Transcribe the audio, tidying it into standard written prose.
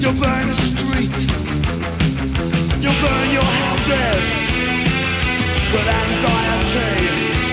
You'll burn the street, you'll burn your houses with anxiety.